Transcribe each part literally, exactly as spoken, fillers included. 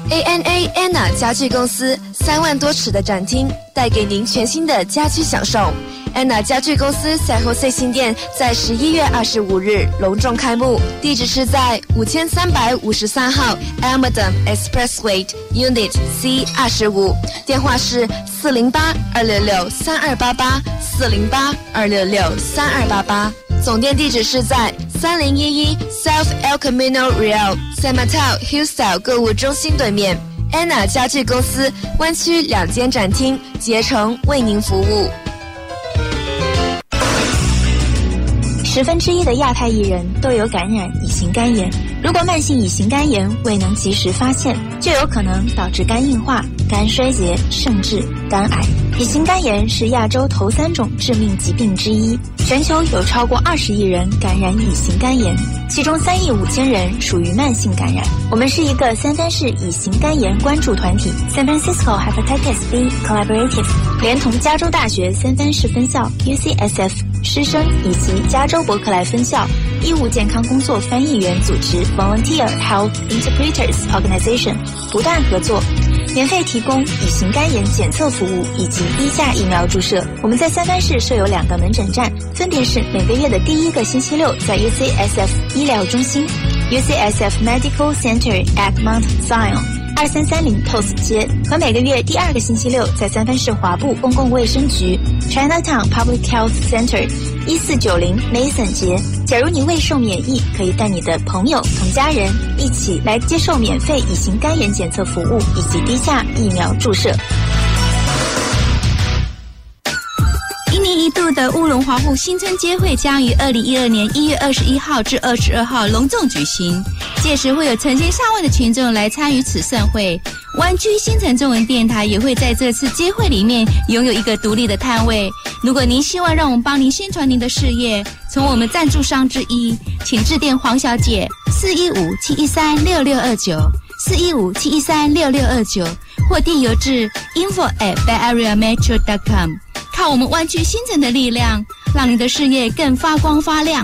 A N A Anna 家具公司三万多尺的展厅，带给您全新的家居享受。Anna 家具公司赛后 C 新店在十一月二十五日隆重开幕，地址是在五千三百五十三号 Almaden Expressway Unit C 二十五，电话是四零八二六六三二八八四零八二六六三二八八，总店地址是在三零一一 South El Camino Real San Mateo Hillstyle 购物中心对面。Anna 家具公司湾区两间展厅竭诚为您服务。 十分之一的亚太艺人都有感染乙型肝炎，如果慢性乙型肝炎未能及时发现，就有可能导致肝硬化、肝衰竭，甚至肝癌。乙型肝炎是亚洲头三种致命疾病之一，全球有超过二十亿人感染乙型肝炎，其中三亿五千人属于慢性感染。我们是一个三藩市乙型肝炎关注团体 San Francisco Hepatitis B Collaborative， 连同加州大学三藩市分校 U C S F 师生以及加州伯克莱分校医务健康工作翻译员组织 Volunteer Health Interpreters Organization 不断合作，免费提供乙型肝炎检测服务以及低价疫苗注射。我们在三藩市设有两个门诊站，分别是每个月的第一个星期六在 U C S F 医疗中心 U C S F Medical Center at Mount Zion二三三零 T O S 街，和每个月第二个星期六在三藩市华埠公共卫生局 Chinatown Public Health Center一四九零 Mason 街。假如你未受免疫，可以带你的朋友同家人一起来接受免费乙型肝炎检测服务以及低价疫苗注射。 一年一度的乌龙华埠新春街会将于二零一二年一月二十一号至二十二号隆重举行，届时会有成千上万的群众来参与此盛会。湾区新城中文电台也会在这次街会里面拥有一个独立的摊位。如果您希望让我们帮您宣传您的事业，从我们赞助商之一，请致电黄小姐四一五七一三六六二九 四一五七一三六六二九，或递邮至 info at bay area metro dot com。 靠我们湾区新城的力量，让你的事业更发光发亮。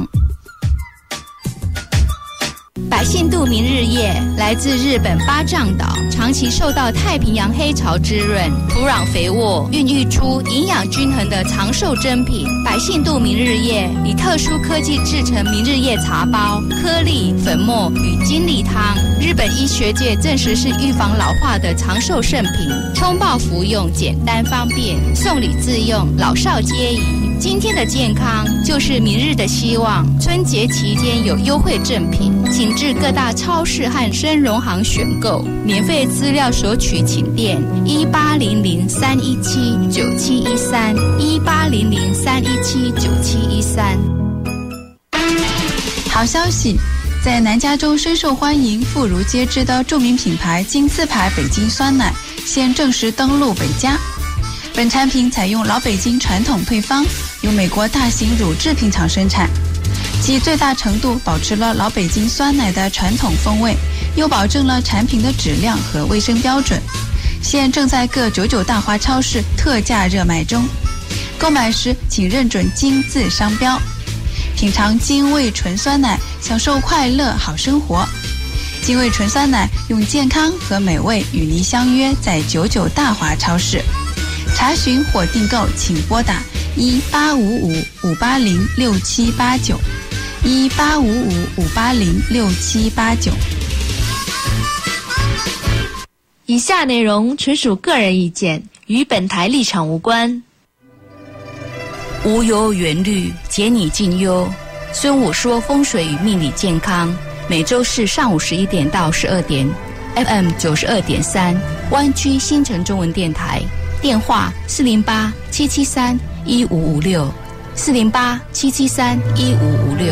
百信度明日叶来自日本八丈岛，长期受到太平洋黑潮滋润，土壤肥沃，孕育出营养均衡的长寿珍品。百信度明日叶以特殊科技制成明日叶茶包、颗粒、粉末与精力汤，日本医学界证实是预防老化的长寿圣品。冲泡服用简单方便，送礼自用，老少皆宜。今天的健康就是明日的希望。春节期间有优惠赠品，请至各大超市和生荣行选购。免费资料索取请电一八零零三一七九七一三一八零零三一七九七一三。 好消息，在南加州深受欢迎、妇孺皆知的著名品牌金字牌北京酸奶现正式登陆北加。本产品采用老北京传统配方，由美国大型乳制品厂生产，其最大程度保持了老北京酸奶的传统风味，又保证了产品的质量和卫生标准。现正在各九九大华超市特价热卖中，购买时请认准金字商标。品尝金味纯酸奶，享受快乐好生活。金味纯酸奶用健康和美味与您相约在九九大华超市。查询或订购请拨打一八五五五八零六七八九一八五五五八零六七八九。 以下内容纯属个人意见，与本台立场无关。 无忧原虑，解你近忧。孙武说风水与命理健康，每周四上午十一点到十二点 F M 九十二点三，湾区新城中文电台。电话四零八七七三一五五六四零八七七三一五五六。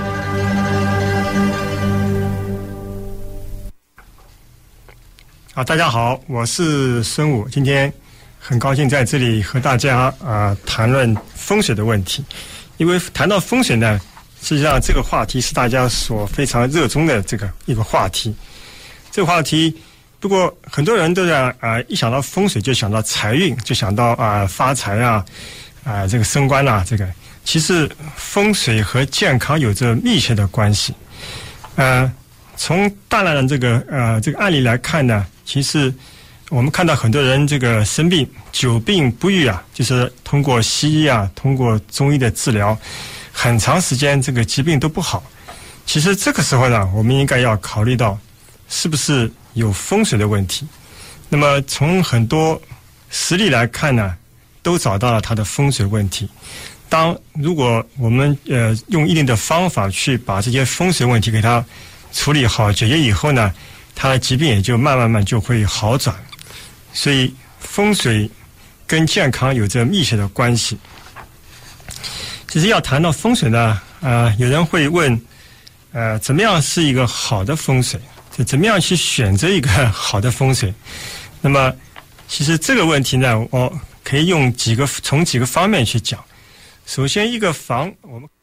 啊，大家好，我是孙武，今天很高兴在这里和大家啊、呃、谈论风水的问题。因为谈到风水呢，实际上这个话题是大家所非常热衷的这个一个话题。这个话题。不过很多人都在啊、呃，一想到风水就想到财运，就想到啊、呃、发财啊，啊、呃、这个升官啊，这个其实风水和健康有着密切的关系。呃， 从大量的这个呃这个案例来看呢，其实我们看到很多人这个生病久病不愈啊，就是通过西医啊，通过中医的治疗，很长时间这个疾病都不好。其实这个时候呢，我们应该要考虑到是不是有风水的问题。那么从很多实例来看呢，都找到了它的风水问题。当如果我们呃用一定的方法去把这些风水问题给它处理好解决以后呢，它的疾病也就慢慢慢就会好转。所以风水跟健康有着密切的关系。其实要谈到风水呢，呃，有人会问，呃，怎么样是一个好的风水？就怎么样去选择一个好的风水？那么，其实这个问题呢，我可以用几个从几个方面去讲。首先，一个房，我们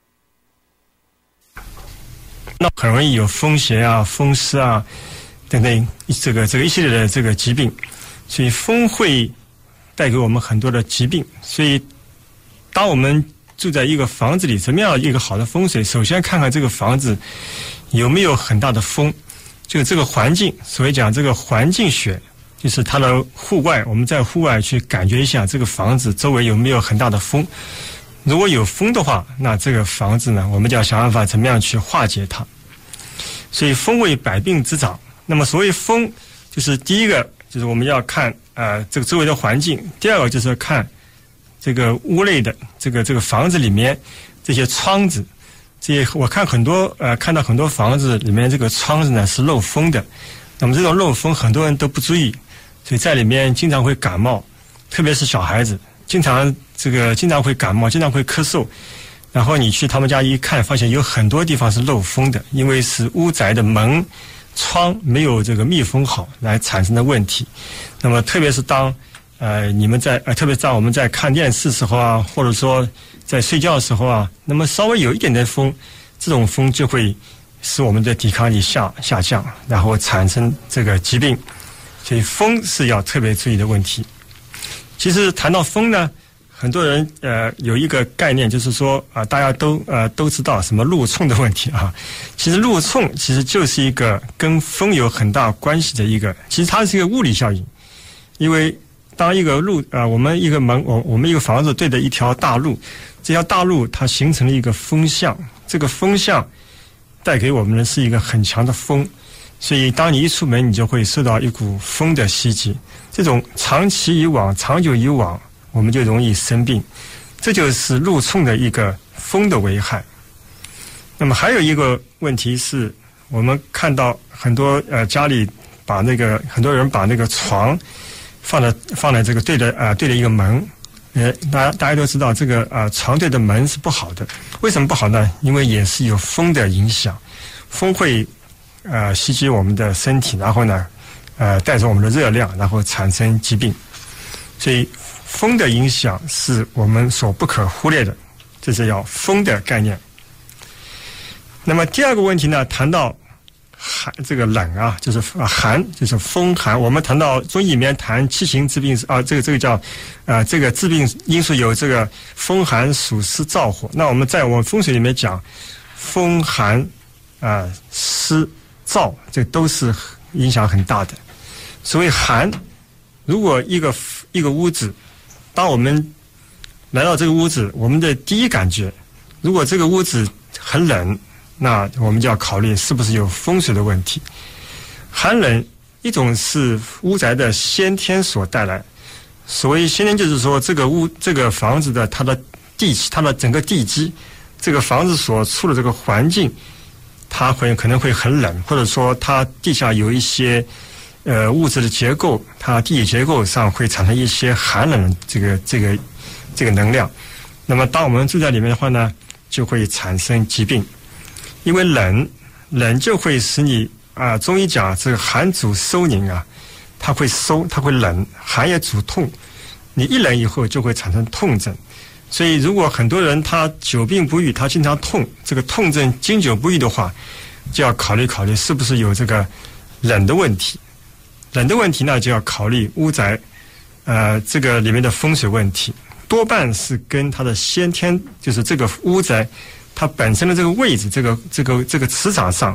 那很容易有风邪啊、风湿啊等等这个这个一系列的这个疾病，所以风会带给我们很多的疾病。所以，当我们住在一个房子里，怎么样一个好的风水？首先看看这个房子有没有很大的风，就这个环境，所谓讲这个环境学，就是它的户外，我们在户外去感觉一下这个房子周围有没有很大的风。如果有风的话，那这个房子呢，我们就要想办法怎么样去化解它。所以风为百病之长。那么所谓风，就是第一个就是我们要看呃这个周围的环境，第二个就是看这个屋内的这个这个房子里面这些窗子，这些我看很多呃看到很多房子里面这个窗子呢是漏风的。那么这种漏风很多人都不注意，所以在里面经常会感冒，特别是小孩子，经常这个经常会感冒，经常会咳嗽。然后你去他们家一看，发现有很多地方是漏风的，因为是屋宅的门窗没有这个密封好来产生的问题。那么特别是当呃你们在呃特别是当我们在看电视时候啊，或者说在睡觉的时候啊，那么稍微有一点点风，这种风就会使我们的抵抗力下下降，然后产生这个疾病。所以风是要特别注意的问题。其实谈到风呢，很多人呃有一个概念，就是说啊、呃，大家都呃都知道什么路冲的问题啊。其实路冲其实就是一个跟风有很大关系的一个，其实它是一个物理效应。因为当一个路啊、呃，我们一个门，我我们一个房子对着一条大路，这条大路它形成了一个风向，这个风向带给我们的是一个很强的风，所以当你一出门，你就会受到一股风的袭击。这种长期以往、长久以往，我们就容易生病，这就是路冲的一个风的危害。那么还有一个问题是，我们看到很多呃家里把那个很多人把那个床放在放在这个对着啊、呃、对着一个门，呃大家大家都知道这个啊、呃、床对着门是不好的。为什么不好呢？因为也是有风的影响，风会呃袭击我们的身体，然后呢呃带着我们的热量，然后产生疾病。所以风的影响是我们所不可忽略的，这是要风的概念。那么第二个问题呢，谈到寒，这个冷啊，就是寒，就是风寒。我们谈到中医里面谈七情治病啊，这个这个叫啊、呃，这个治病因素有这个风寒暑湿燥火。那我们在我们风水里面讲，风寒啊、呃、湿燥，这都是影响很大的。所谓寒，如果一个一个屋子，当我们来到这个屋子，我们的第一感觉，如果这个屋子很冷，那我们就要考虑是不是有风水的问题。寒冷一种是屋宅的先天所带来，所谓先天就是说这个屋这个房子的它的地气，它的整个地基，这个房子所处的这个环境，它会可能会很冷，或者说它地下有一些呃物质的结构，它地理结构上会产生一些寒冷的这个这个这个能量。那么当我们住在里面的话呢，就会产生疾病。因为冷，冷就会使你啊、呃，中医讲这个寒主收凝啊，它会收，它会冷，寒也主痛，你一冷以后就会产生痛症。所以如果很多人他久病不愈，他经常痛，这个痛症经久不愈的话，就要考虑考虑是不是有这个冷的问题。冷的问题呢，就要考虑屋宅呃这个里面的风水问题，多半是跟它的先天，就是这个屋宅它本身的这个位置，这个这个这个磁场上，这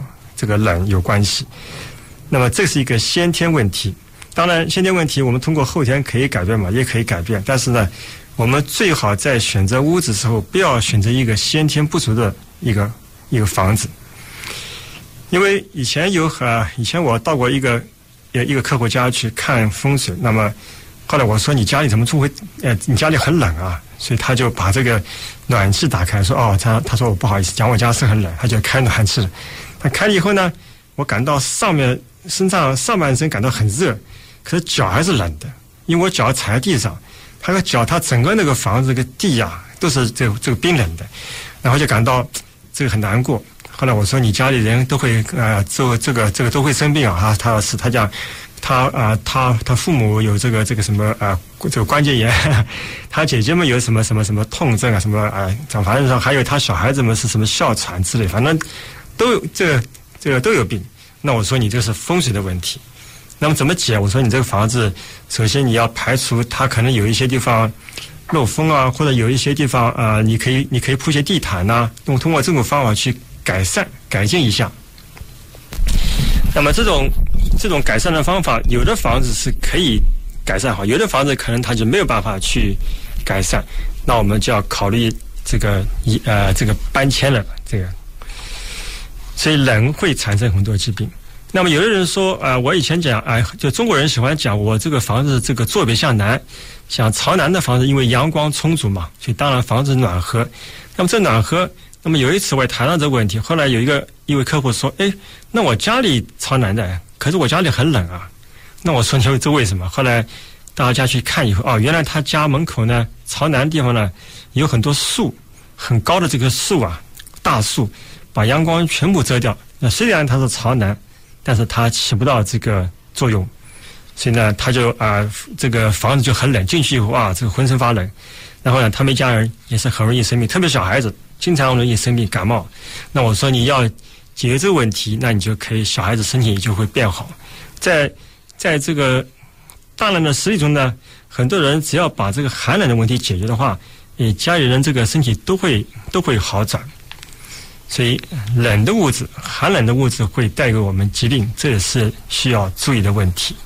这个冷有关系。那么这是一个先天问题。当然，先天问题我们通过后天可以改变嘛，也可以改变。但是呢，我们最好在选择屋子的时候，不要选择一个先天不足的一个一个房子。因为以前有呃，以前我到过一个一个客户家去看风水，那么后来我说你家里怎么住会呃，你家里很冷啊，所以他就把这个暖气打开，说哦，他他说我不好意思讲我家是很冷，他就开暖气了。他开了以后呢，我感到上面身上上半身感到很热。可是脚还是冷的，因为我脚踩在地上，他的脚，他整个那个房子这个地呀、啊，都是这个这个冰冷的，然后就感到这个很难过。后来我说你家里人都会呃做这个这个都会生病啊，他是他讲他啊、呃、他他父母有这个这个什么啊、呃、这个关节炎，他姐姐们有什么什么什么痛症啊什么啊、呃，反正上还有他小孩子们是什么哮喘之类，反正都有这个这个都有病。那我说你这是风水的问题。那么怎么解？我说你这个房子，首先你要排除它可能有一些地方漏风啊，或者有一些地方啊、呃，你可以你可以铺些地毯呐、啊，用通过这种方法去改善改进一下。那么这种这种改善的方法，有的房子是可以改善好，有的房子可能它就没有办法去改善，那我们就要考虑这个一呃这个搬迁了，这个，所以冷会产生很多疾病。那么有的人说啊、呃，我以前讲啊、呃，就中国人喜欢讲我这个房子这个坐北向南，像朝南的房子，因为阳光充足嘛，所以当然房子暖和。那么这暖和，那么有一次我也谈到这个问题，后来有一个一位客户说，哎，那我家里朝南的，可是我家里很冷啊。那我说你这为什么？后来大家去看以后，哦，原来他家门口呢朝南的地方呢有很多树，很高的这个树啊，大树把阳光全部遮掉。那虽然它是朝南，但是它起不到这个作用，所以呢，他就啊、呃，这个房子就很冷，进去以后啊，这个浑身发冷。然后呢，他们一家人也是很容易生病，特别小孩子经常容易生病感冒。那我说你要解决这个问题，那你就可以小孩子身体就会变好。在在这个大冷的实际中呢，很多人只要把这个寒冷的问题解决的话，诶，家里人这个身体都会都会好转。所以冷的物质，寒冷的物质会带给我们疾病，这也是需要注意的问题。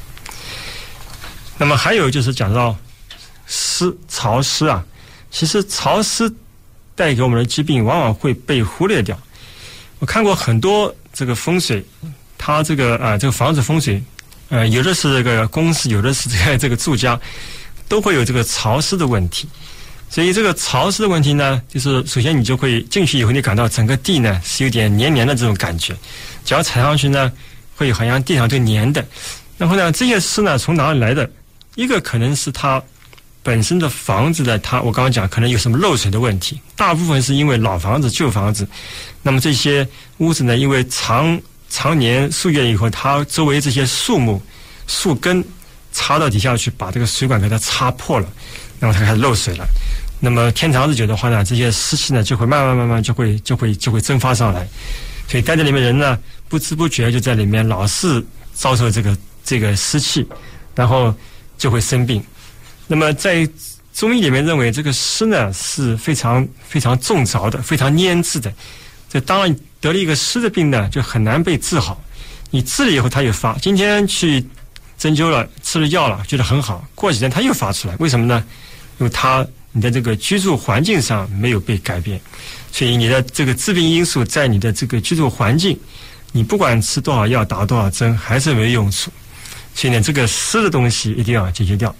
那么还有就是讲到湿潮湿啊，其实潮湿带给我们的疾病往往会被忽略掉。我看过很多这个风水，它这个啊、呃、这个房子风水，呃有的是这个公司，有的是这个这个住家，都会有这个潮湿的问题。所以这个潮湿的问题呢，就是首先你就会进去以后，你感到整个地呢是有点黏黏的这种感觉，脚踩上去呢会好像地上都黏的。然后呢，这些湿呢从哪里来的？一个可能是它本身的房子的，它我刚刚讲可能有什么漏水的问题，大部分是因为老房子、旧房子。那么这些屋子呢，因为常常年数月以后，它周围这些树木、树根插到底下去，把这个水管给它插破了，然后它开始漏水了。那么天长日久的话呢，这些湿气呢就会慢慢慢慢就会就会就会蒸发上来，所以待在里面人呢不知不觉就在里面老是遭受这个这个湿气，然后就会生病。那么在中医里面认为这个湿呢是非常非常重着的，非常粘滞的。这当然得了一个湿的病呢就很难被治好，你治了以后它又发，今天去针灸了，吃了药了，觉得很好，过几天它又发出来，为什么呢？因为它你的这个居住环境上没有被改变，所以你的这个致病因素在你的这个居住环境，你不管吃多少药打多少针还是没用处。所以呢，这个湿的东西一定要解决掉。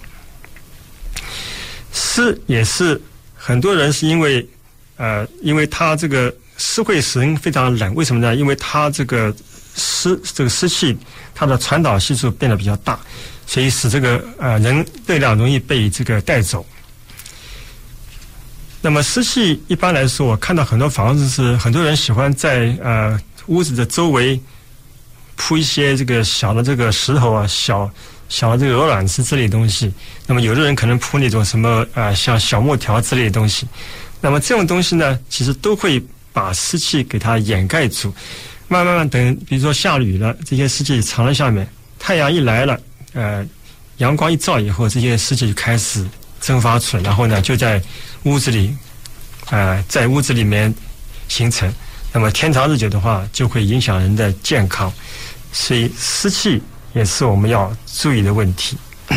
湿也是很多人是因为呃，因为它这个湿会使人非常冷，为什么呢？因为它这个湿这个湿气它的传导系数变得比较大，所以使这个呃人热量容易被这个带走。那么湿气一般来说，我看到很多房子是很多人喜欢在呃屋子的周围铺一些这个小的这个石头啊，小小的这个鹅卵石之类的东西。那么有的人可能铺那种什么呃像小木条之类的东西。那么这种东西呢，其实都会把湿气给它掩盖住。慢慢慢等，比如说下雨了，这些湿气藏在下面，太阳一来了，呃，阳光一照以后，这些湿气就开始蒸发出来，然后呢，就在屋子里，呃，在屋子里面形成。 那么天长日久的话，就会影响人的健康。所以湿气也是我们要注意的问题。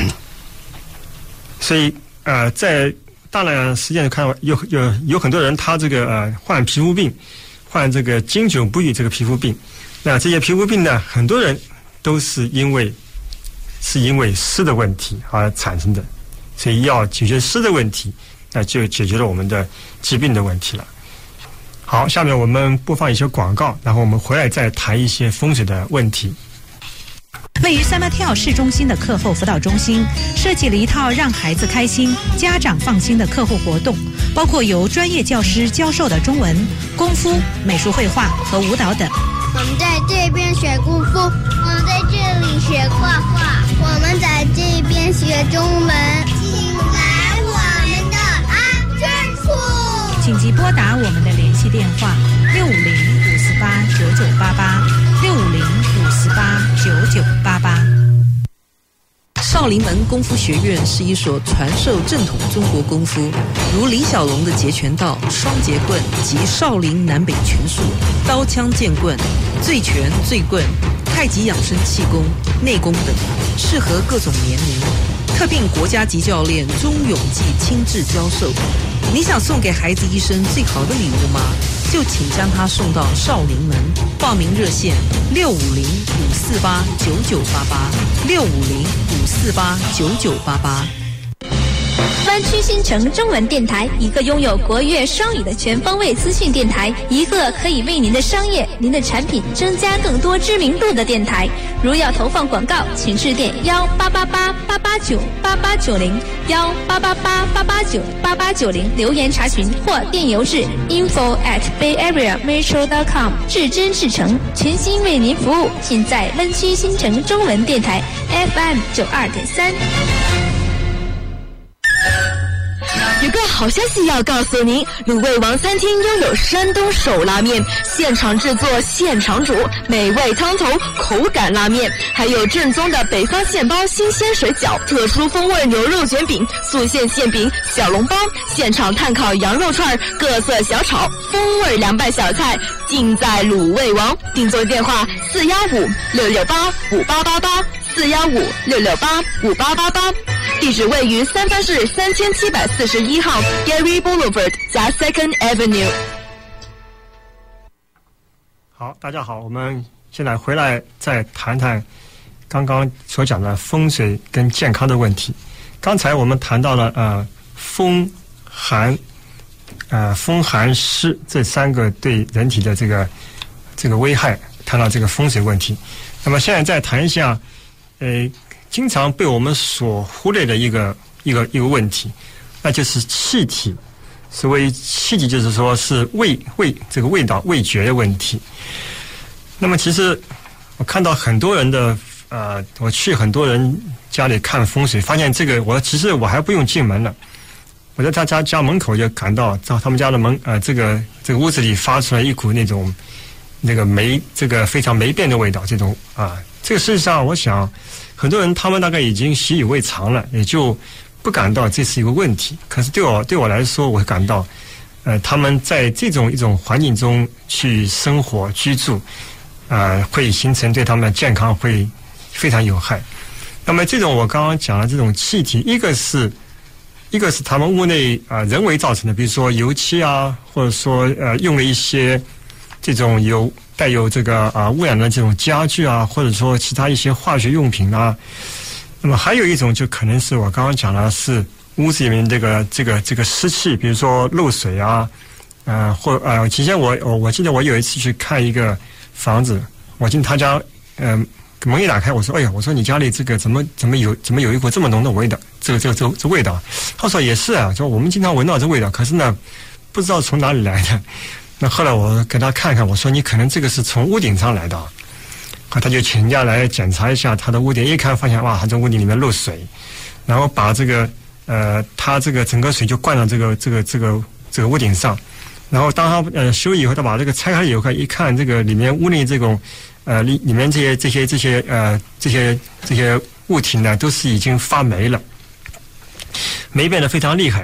所以呃，在当然实践看有有有很多人他这个呃患皮肤病，患这个经久不愈这个皮肤病，那这些皮肤病呢，很多人都是因为是因为湿的问题而产生的。所以要解决湿的问题，那就解决了我们的疾病的问题了。好，下面我们播放一些广告，然后我们回来再谈一些风水的问题。 位于三马跳市中心的课后辅导中心设计了一套让孩子开心、家长放心的课后活动，包括由专业教师教授的中文、功夫、美术绘画和舞蹈等。 我们在这边学功夫，我们在这里学画画，我们在这边学中文。请来我们的安全处。 请即拨打我们的联系电话六五零五四八九九八八六五零五四八九九八八。 少林门功夫学院是一所传授正统中国功夫，如李小龙的截拳道、双截棍及少林南北拳术、刀枪剑棍、醉拳、醉棍、太极养生气功、内功等，适合各种年龄。特聘国家级教练钟永记亲自教授。你想送给孩子一生最好的礼物吗？就请将他送到少林门。报名热线六五零五四八九九八八六五零五四八九九八八。 湾区新城中文电台，一个拥有国粤双语的全方位资讯电台，一个可以为您的商业、您的产品增加更多知名度的电台。如要投放广告，请致电幺八八八八八九八八九零幺八八八八八九八八九零留言查询，或电邮至 info at bayareametro dot com。至真至诚，全心为您服务，尽在湾区新城中文电台 F M 九二点三。 有个好消息要告诉您，卤味王餐厅拥有山东手拉面，现场制作现场煮，美味汤头口感拉面，还有正宗的北方现包新鲜水饺，特殊风味牛肉卷饼、素馅馅饼、小笼包，现场炭烤羊肉串，各色小炒，风味凉拌小菜，尽在卤味王。订座电话四幺五六六八五八八八四幺五六六八五八八八。地址位于三藩市三千七百四十一号 Gary Boulevard 加 Second Avenue。 好，大家好，我们现在回来再谈谈刚刚所讲的风水跟健康的问题。刚才我们谈到了呃风寒呃风寒湿这三个对人体的这个这个危害，谈到这个风水问题。那么现在再谈一下呃经常被我们所忽略的一个一个一个问题，那就是气体。所谓气体，就是说是味味这个味道味觉的问题。那么其实我看到很多人的呃，我去很多人家里看风水，发现这个我其实我还不用进门了，我在他家家门口就感到在他们家的门呃这个这个屋子里发出来一股那种那个霉这个非常霉变的味道，这种啊，这个事实上我想。很多人他们大概已经习以为常了，也就不感到这是一个问题。可是对我对我来说，我会感到，呃，他们在这种一种环境中去生活居住，呃，会形成对他们的健康会非常有害。那么这种我刚刚讲的这种气体，一个是一个是他们屋内啊、呃、人为造成的，比如说油漆啊，或者说呃用了一些这种有。带有这个啊污染的这种家具啊，或者说其他一些化学用品啊，那么还有一种就可能是我刚刚讲的是屋子里面这个这个这个湿气，比如说漏水啊，呃或呃，之前我我我记得我有一次去看一个房子，我进他家，嗯、呃，门一打开，我说哎呀，我说你家里这个怎么怎么有怎么有一股这么浓的味道，这个这个这个这味道，他说也是啊，说我们经常闻到这味道，可是呢不知道从哪里来的。那后来我给他看看，我说你可能这个是从屋顶上来的，他就请人家来检查一下他的屋顶，一看发现哇，他这屋顶里面漏水，然后把这个呃，他这个整个水就灌到这个这个这个这个屋顶上，然后当他呃修以后，他把这个拆开以后一看，这个里面屋内这种呃里里面这些这些这些呃这些这些物体呢，都是已经发霉了，霉变得非常厉害。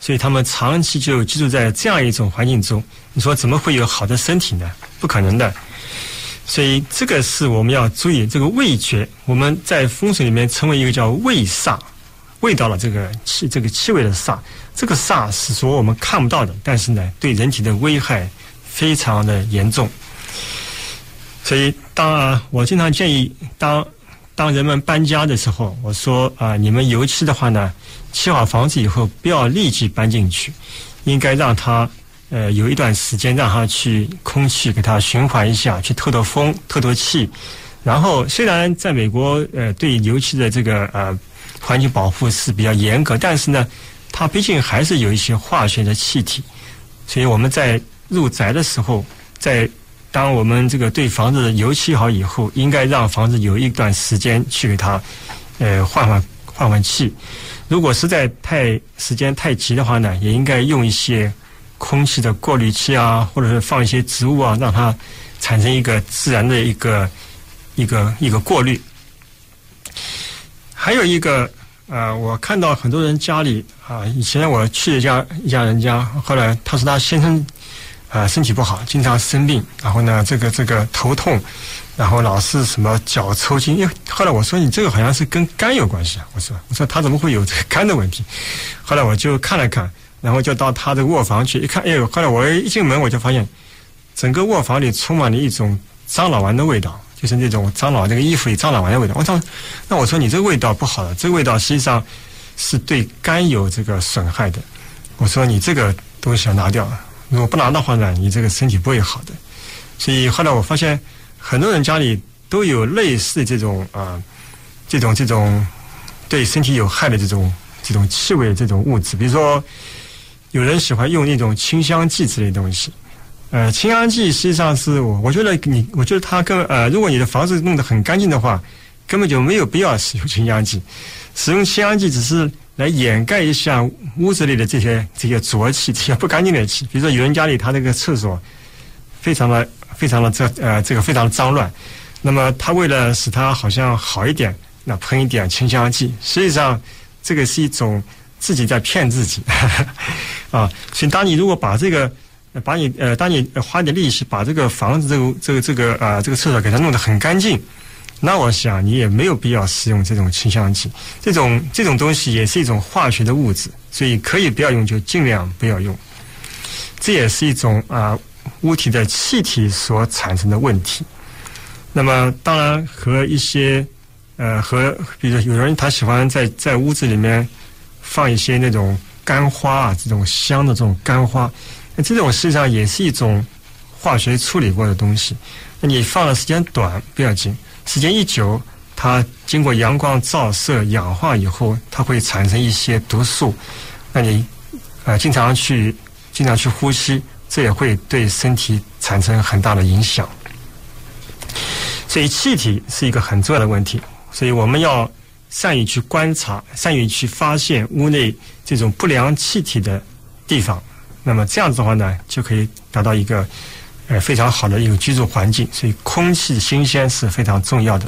所以他们长期就居住在这样一种环境中，你说怎么会有好的身体呢？不可能的。所以这个是我们要注意，这个味觉我们在风水里面称为一个叫味煞，味道的这个气，这个气味的煞，这个煞是说我们看不到的，但是呢对人体的危害非常的严重。所以当啊我经常建议当当人们搬家的时候，我说啊你们油漆的话呢，砌好房子以后不要立即搬进去，应该让它呃，有一段时间让它去空气给它循环一下，去透透风、透透气。然后，虽然在美国，呃，对油漆的这个呃环境保护是比较严格，但是呢，它毕竟还是有一些化学的气体。所以我们在入宅的时候，在当我们这个对房子油漆好以后，应该让房子有一段时间去给它呃换换换换气。如果实在太时间太急的话呢，也应该用一些空气的过滤器啊，或者是放一些植物啊，让它产生一个自然的一个一个一个过滤。还有一个呃，我看到很多人家里啊，以前我去一家一家人家，后来他说他先生啊、呃、身体不好，经常生病，然后呢这个这个头痛，然后老是什么脚抽筋。因为后来我说你这个好像是跟肝有关系啊，我说我说他怎么会有这个肝的问题？后来我就看了看。然后就到他的卧房去一看，哎呦！后来我一进门我就发现，整个卧房里充满了一种樟脑丸的味道，就是那种樟脑这个衣服里樟脑丸的味道。我操！那我说你这个味道不好的，这个味道实际上是对肝有这个损害的。我说你这个东西要拿掉，如果不拿的话呢，你这个身体不会好的。所以后来我发现，很多人家里都有类似这种啊、呃，这种这种对身体有害的这种这种气味这种物质，比如说。有人喜欢用那种清香剂之类的东西，呃，清香剂实际上是我，我觉得你，我觉得它跟呃，如果你的房子弄得很干净的话，根本就没有必要使用清香剂。使用清香剂只是来掩盖一下屋子里的这些这些浊气、这些不干净的气。比如说有人家里他这个厕所非常的非常的这呃这个非常的脏乱，那么他为了使它好像好一点，那喷一点清香剂，实际上这个是一种。自己在骗自己啊！所以当你如果把这个，把你呃，当你花点力气把这个房子这个这个这个啊、呃、这个厕所给它弄得很干净，那我想你也没有必要使用这种清香剂。这种这种东西也是一种化学的物质，所以可以不要用就尽量不要用。这也是一种啊、呃、物体的气体所产生的问题。那么当然和一些呃和比如有人他喜欢在在屋子里面。放一些那种干花啊，这种香的这种干花，那这种实际上也是一种化学处理过的东西。那你放的时间短不要紧，时间一久，它经过阳光照射氧化以后，它会产生一些毒素。那你呃经常去经常去呼吸，这也会对身体产生很大的影响。所以气体是一个很重要的问题，所以我们要。善于去观察，善于去发现屋内这种不良气体的地方，那么这样子的话呢，就可以达到一个呃非常好的一个居住环境。所以空气新鲜是非常重要的。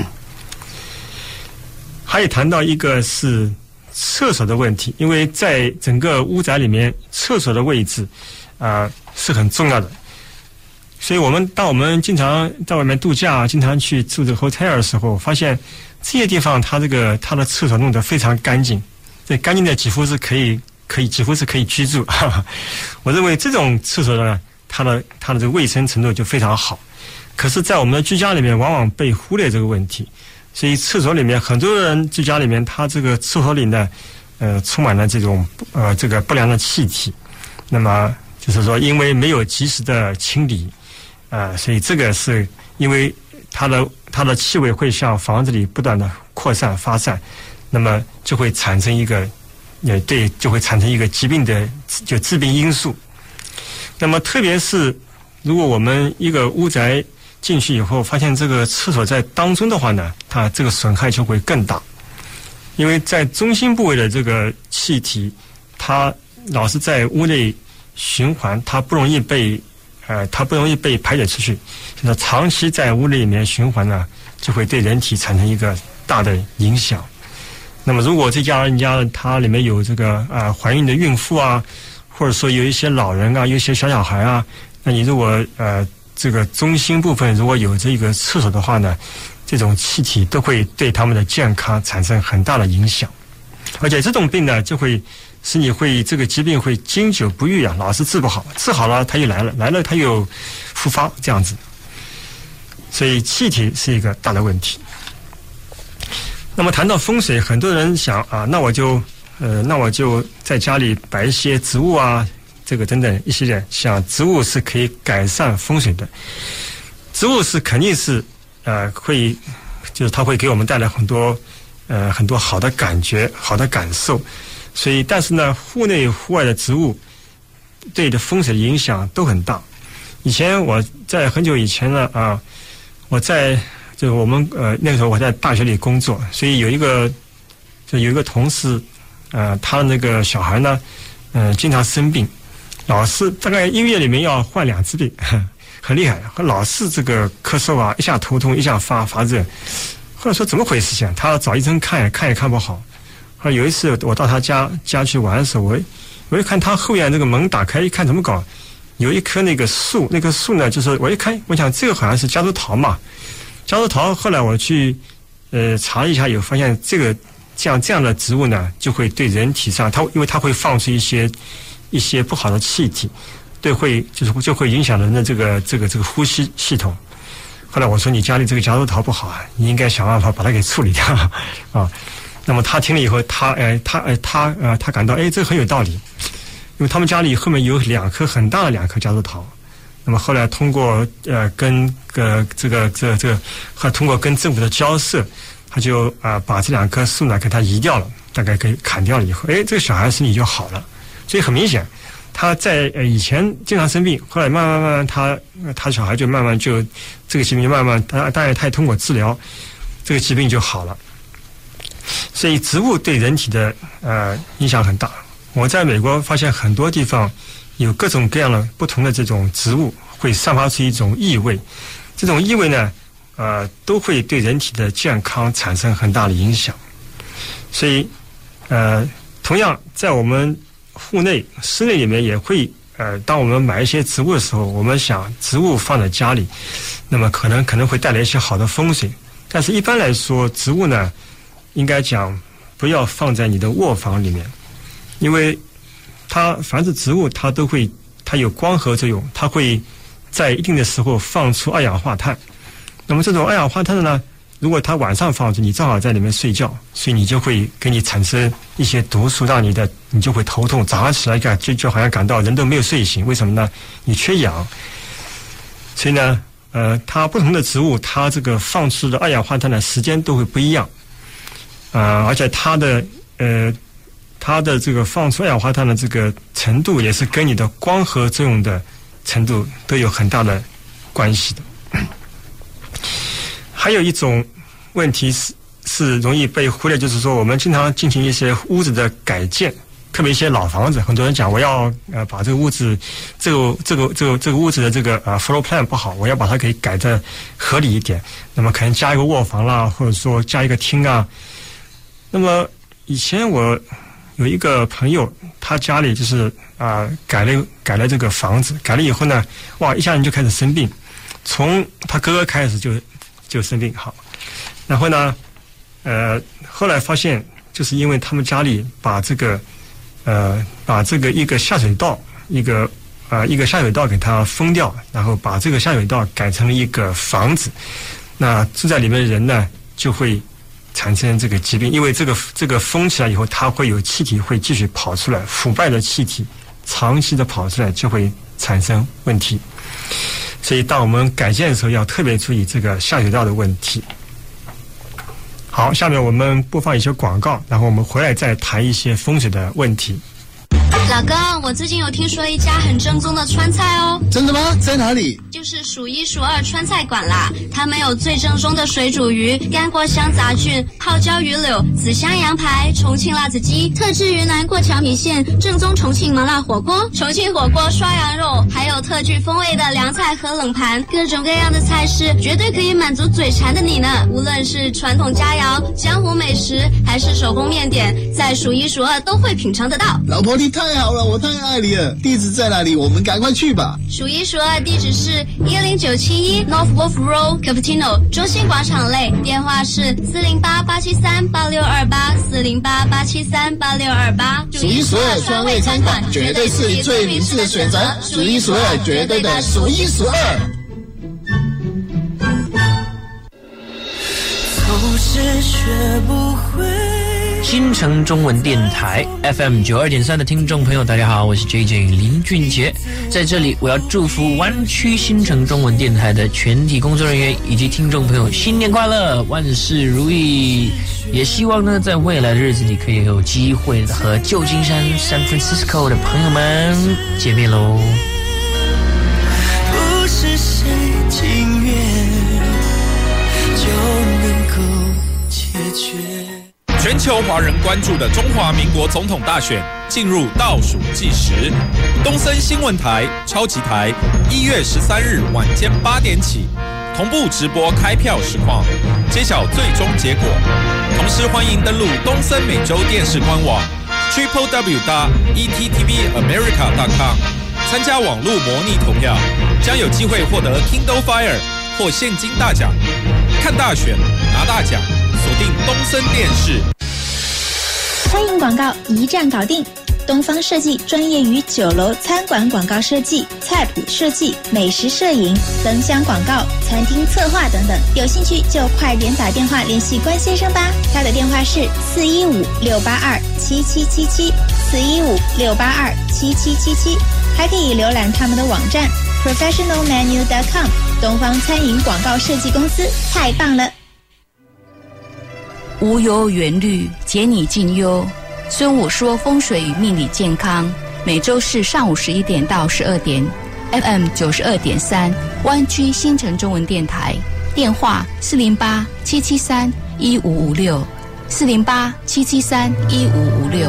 还有谈到一个是厕所的问题，因为在整个屋宅里面，厕所的位置啊、呃、是很重要的。所以我们当我们经常在外面度假，经常去住这个 hotel 的时候，发现。这些地方，它这个它的厕所弄得非常干净，这干净的几乎是可以可以几乎是可以居住。哈哈，我认为这种厕所呢，它的它的这个卫生程度就非常好。可是，在我们的居家里面，往往被忽略这个问题。所以，厕所里面很多人居家里面，它这个厕所里呢，呃，充满了这种呃这个不良的气体。那么就是说，因为没有及时的清理，啊、呃，所以这个是因为它的。它的气味会向房子里不断的扩散发散，那么就会产生一个，也对，就会产生一个疾病的就致病因素。那么特别是如果我们一个屋宅进去以后，发现这个厕所在当中的话呢，它这个损害就会更大，因为在中心部位的这个气体，它老是在屋内循环，它不容易被。呃，它不容易被排解出去，就是长期在屋里面循环呢，就会对人体产生一个大的影响。 那么如果这家人家它里面有这个啊、呃、怀孕的孕妇啊，或者说有一些老人啊，有一些小小孩啊，那你如果呃这个中心部分如果有这个厕所的话呢，这种气体都会对他们的健康产生很大的影响，而且这种病呢就会使你会这个疾病会经久不愈啊，老是治不好，治好了它又来了，来了它又复发这样子，所以气体是一个大的问题。那么谈到风水，很多人想啊，那我就呃，那我就在家里摆一些植物啊，这个等等一系列，想植物是可以改善风水的，植物是肯定是呃会，就是它会给我们带来很多呃很多好的感觉、好的感受。所以，但是呢，户内户外的植物对的风水的影响都很大。以前我在很久以前呢啊，我在就我们呃那个时候我在大学里工作，所以有一个就有一个同事，呃，他那个小孩呢，嗯、呃，经常生病，老是大概一个月里面要换两次病，很厉害，老是这个咳嗽啊，一下头痛，一下发发热。后来说怎么回事情？他找医生看也看也看不好。后来有一次我到他家家去玩的时候，我我一看他后院这个门打开，一看怎么搞？有一棵那个树，那棵树呢，就是我一看，我想这个好像是夹竹桃嘛。夹竹桃后来我去呃查一下，有发现这个这样这样的植物呢，就会对人体上它，因为它会放出一些一些不好的气体，对会就是就会影响人的这个这个这个呼吸系统。后来我说你家里这个夹竹桃不好啊，你应该想办法把它给处理掉啊。那么他听了以后，他哎他哎他呃他感到哎这个很有道理，因为他们家里后面有两棵很大的两棵夹竹桃。那么后来通过呃跟呃这个这这还通过跟政府的交涉，他就啊、呃、把这两棵树呢给它移掉了，大概给砍掉了以后，哎这个小孩身体就好了。所以很明显，他在呃以前经常生病，后来慢慢慢慢他他小孩就慢慢就这个疾病就慢慢当当然他也通过治疗，这个疾病就好了。所以植物对人体的呃影响很大。我在美国发现很多地方有各种各样的不同的这种植物会散发出一种异味，这种异味呢呃都会对人体的健康产生很大的影响。所以呃同样在我们户内室内里面也会呃当我们买一些植物的时候，我们想植物放在家里，那么可能可能会带来一些好的风水，但是一般来说植物呢应该讲不要放在你的卧房里面，因为它凡是植物它都会它有光合作用，它会在一定的时候放出二氧化碳。那么这种二氧化碳呢，如果它晚上放出，你正好在里面睡觉，所以你就会给你产生一些毒素，让你的你就会头痛，早上起来感就就好像感到人都没有睡醒。为什么呢？你缺氧。所以呢呃它不同的植物它这个放出的二氧化碳的时间都会不一样。啊、呃，而且它的呃，它的这个放出二氧化碳的这个程度，也是跟你的光合作用的程度都有很大的关系的。还有一种问题是是容易被忽略，就是说我们经常进行一些屋子的改建，特别一些老房子，很多人讲我要呃把这个屋子，这个这个这个这个屋子的这个呃 floor plan 不好，我要把它给改得合理一点，那么可能加一个卧房啦，或者说加一个厅啊。那么以前我有一个朋友，他家里就是啊、呃、改了改了这个房子，改了以后呢，哇，一下人就开始生病，从他哥哥开始就就生病好，然后呢，呃，后来发现就是因为他们家里把这个呃把这个一个下水道一个啊、呃、一个下水道给它封掉，然后把这个下水道改成了一个房子，那住在里面的人呢就会产生这个疾病，因为这个这个封起来以后，它会有气体会继续跑出来，腐败的气体长期的跑出来就会产生问题。所以当我们改建的时候要特别注意这个下水道的问题。好，下面我们播放一些广告，然后我们回来再谈一些风水的问题。 老公，我最近有听说一家很正宗的川菜哦。 真的吗？在哪里？ 就是数一数二川菜馆啦。他们有最正宗的水煮鱼、干锅香杂菌、泡椒鱼柳、紫香羊排、重庆辣子鸡、特制云南过桥米线、正宗重庆麻辣火锅、重庆火锅刷羊肉，还有特具风味的凉菜和冷盘，各种各样的菜式，绝对可以满足嘴馋的你呢。无论是传统佳肴、江湖美食，还是手工面点，在数一数二都会品尝得到。 老婆，你太好了，我太爱你了。地址在哪里？我们赶快去吧。 数一数二地址是一零九七一 North Wolf Road Cupertino 中心广场内，电话是四零八八七三八六二八四零八八七三八六二八。 数一数二川味餐馆，绝对是你最明智的选择。数一数二，绝对的数一数二。 总是学不会。新城中文电台 F M 九二点三的听众朋友，大家好，我是 J J 林俊杰，在这里我要祝福湾区新城中文电台的全体工作人员以及听众朋友新年快乐，万事如意。也希望呢，在未来的日子里可以有机会和旧金山 San Francisco 的朋友们见面喽。 不是谁情愿就能够解决。 全球华人关注的中华民国总统大选进入倒数计时，东森新闻台、超级台一月十三日晚间八点起同步直播开票实况，揭晓最终结果。同时欢迎登录东森美洲电视官网 triple w 点 e t t v america 点 com 参加网络模拟投票，将有机会获得 Kindle Fire 或现金大奖。看大选，拿大奖，锁定东森电视。 餐饮广告一站搞定，东方设计专业于酒楼餐馆广告设计、菜谱设计、美食摄影、灯箱广告、餐厅策划等等。有兴趣就快点打电话联系关先生吧，他的电话是四一五六八二七七七七四一五六八二七七七七，还可以浏览他们的网站 professional menu 点 com。东方餐饮广告设计公司太棒了。 无忧原虑，解你近忧。孙武说风水与命理健康，每周四上午十一点到十二点 ，F M 九十二点三，湾区新城中文电台，电话四零八七七三一五五六，四零八七七三一五五六。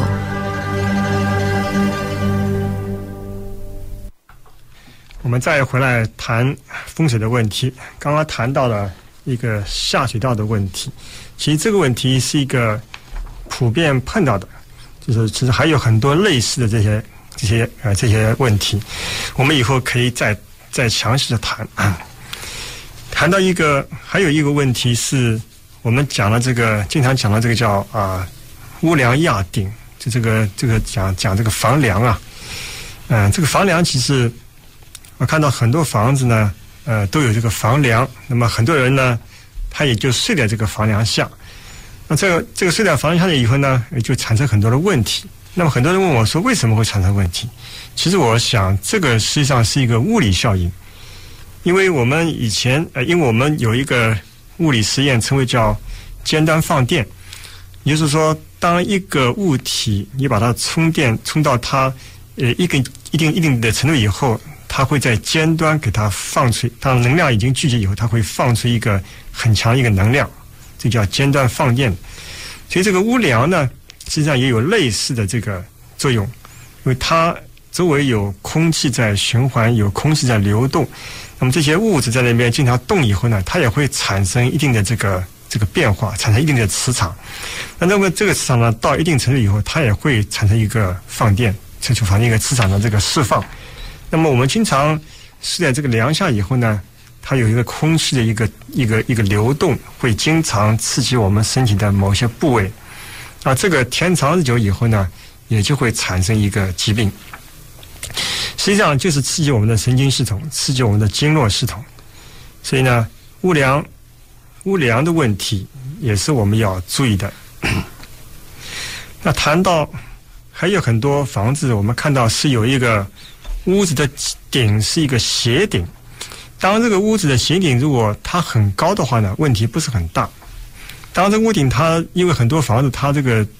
我们再回来谈风水的问题，刚刚谈到了一个下水道的问题，其实这个问题是一个普遍碰到的，就是其实还有很多类似的这些这些呃这些问题，我们以后可以再再详细的谈。谈到一个还有一个问题是，我们讲了这个经常讲的这个叫啊屋梁压顶，就这个这个讲讲这个房梁啊，嗯、呃，这个房梁其实我看到很多房子呢，呃，都有这个房梁，那么很多人呢，他也就睡在这个房梁下。那这个这个睡在房梁下以后呢，就产生很多的问题。那么很多人问我说，为什么会产生问题？其实我想，这个实际上是一个物理效应，因为我们以前呃，因为我们有一个物理实验称为叫尖端放电，也就是说，当一个物体你把它充电充到它呃一个一定一定的程度以后，它会在尖端给它放出，当能量已经聚集以后，它会放出一个很强的一个能量，这叫尖端放电。所以这个屋梁呢，实际上也有类似的这个作用，因为它周围有空气在循环，有空气在流动，那么这些物质在那边经常动以后呢，它也会产生一定的这个这个变化，产生一定的磁场。那那么这个磁场呢，到一定程度以后，它也会产生一个放电，这就产生一个磁场的这个释放。那么我们经常睡在这个梁下以后呢，它有一个空气的一个一个一个流动，会经常刺激我们身体的某些部位。啊，这个天长日久以后呢，也就会产生一个疾病。实际上就是刺激我们的神经系统，刺激我们的经络系统。所以呢，屋梁屋梁的问题也是我们要注意的。那谈到还有很多房子，我们看到是有一个屋子的顶是一个斜顶，当这个屋子的斜顶如果它很高的话呢，问题不是很大。当这个屋顶它因为很多房子它这个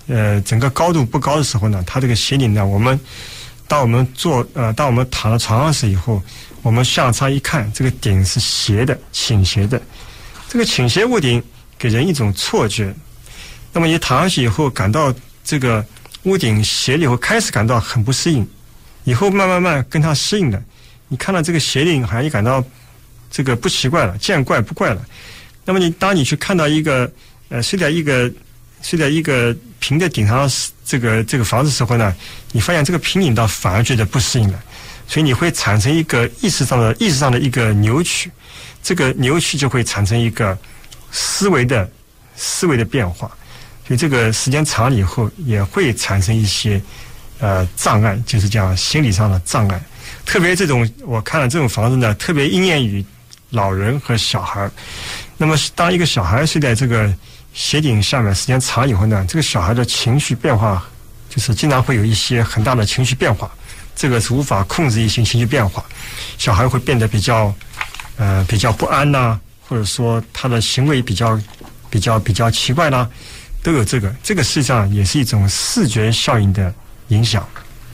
呃整个高度不高的时候呢，它这个斜顶呢，我们当我们坐呃当我们躺到床上时以后，我们向上一看，这个顶是斜的，倾斜的。这个倾斜屋顶给人一种错觉。那么你躺上去以后，感到这个屋顶斜了以后，开始感到很不适应，以后慢慢慢跟它适应了。你看到这个斜顶，好像你感到这个不奇怪了，见怪不怪了。那么你当你去看到一个呃睡在一个睡在一个平的顶上这个这个房子的时候呢，你发现这个平顶倒反而觉得不适应了，所以你会产生一个意识上的意识上的一个扭曲，这个扭曲就会产生一个思维的思维的变化。所以这个时间长了以后，也会产生一些呃障碍，就是讲心理上的障碍。特别这种我看了这种房子呢，特别应验于老人和小孩。那么当一个小孩睡在这个斜顶下面时间长以后呢，这个小孩的情绪变化就是经常会有一些很大的情绪变化，这个是无法控制一些情绪变化，小孩会变得比较呃比较不安呐、啊，或者说他的行为比较比较比较奇怪啦。都有这个，这个实际上也是一种视觉效应的影响。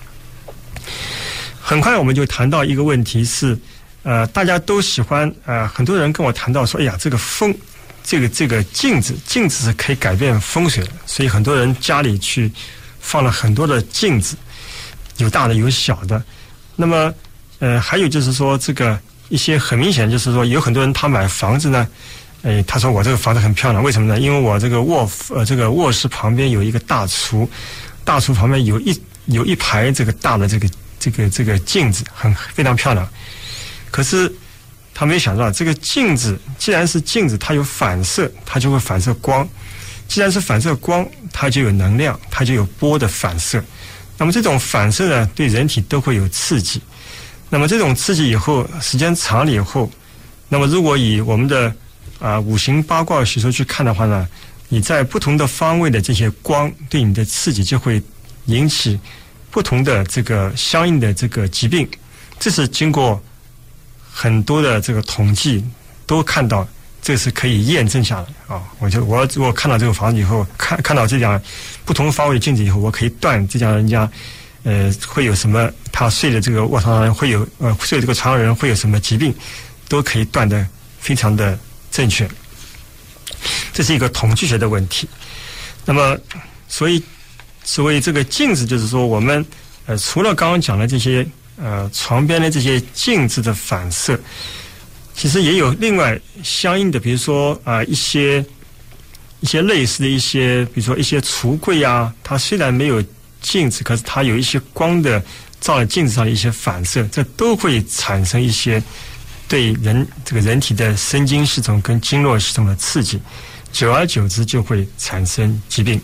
很快我们就谈到一个问题是，呃，大家都喜欢，呃，很多人跟我谈到说，哎呀，这个风，这个这个镜子，镜子是可以改变风水的，所以很多人家里去放了很多的镜子，有大的有小的。那么，呃，还有就是说，这个一些很明显就是说，有很多人他买房子呢。哎，他说我这个房子很漂亮，为什么呢？因为我这个卧呃这个卧室旁边有一个大厨，大厨旁边有一有一排这个大的这个这个这个镜子，很非常漂亮。可是他没想到，这个镜子既然是镜子，它有反射，它就会反射光。既然是反射光，它就有能量，它就有波的反射。那么这种反射呢，对人体都会有刺激。那么这种刺激以后，时间长了以后，那么如果以我们的啊，五行八卦学说去看的话呢，你在不同的方位的这些光对你的刺激，就会引起不同的这个相应的这个疾病。这是经过很多的这个统计都看到，这是可以验证下来啊。我就我我看到这个房子以后，看看到这样不同方位的镜子以后，我可以断这样人家呃会有什么，他睡的这个卧床人会有呃睡的这个床上人会有什么疾病，都可以断得非常的正确。这是一个统计学的问题。那么所以所谓这个镜子，就是说我们呃除了刚刚讲的这些呃床边的这些镜子的反射，其实也有另外相应的，比如说啊、呃、一些一些类似的一些，比如说一些橱柜啊，它虽然没有镜子，可是它有一些光的照在镜子上的一些反射，这都会产生一些对人这个人体的神经系统跟经络系统的刺激，久而久之就会产生疾病。